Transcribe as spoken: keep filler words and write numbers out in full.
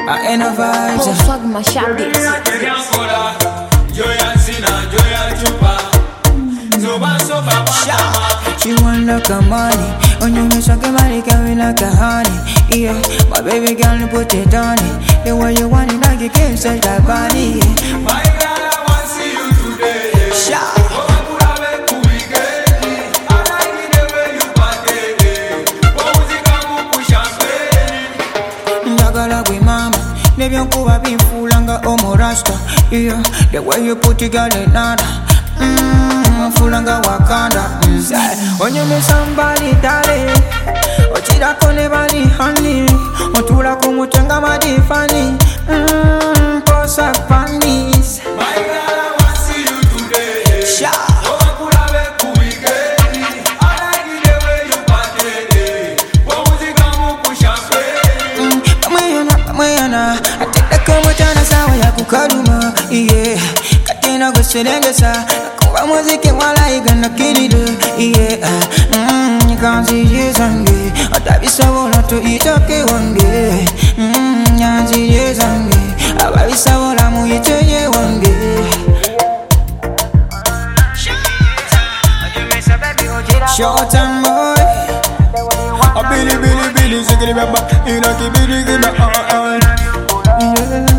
I ain't no vibes. Oh fuck my shot this. She want like a money. On you miss a money, carry like a honey. Yeah, my baby girl, put it on it. The way you want it, like you can't say that body. My girl, I want to see you today. Shot. Baby, I'm cool, I've been foolanga omorasta. Yeah, the way you put it, girl, it nada. Mmm, foolanga wakanda. Mm. When you meet somebody, darling, ochida kone bani honey, otula kumutenga madi funny. Mmm, posa panis. My girl, I want to see you today. Sha. I take the komutana sawa ya kukaruma. Yeah, katina guselengesa. Kuwa muziki wala igana kirido. Yeah, mmm, you can't see this ange. Atabisa wala to itoke wange. Mmm, nyanzi this ange. Ababisa wala mu itoye wange. Short time boy. A billy billy billy, ziggy baba, ina ki billy gina ah ah. Yeah.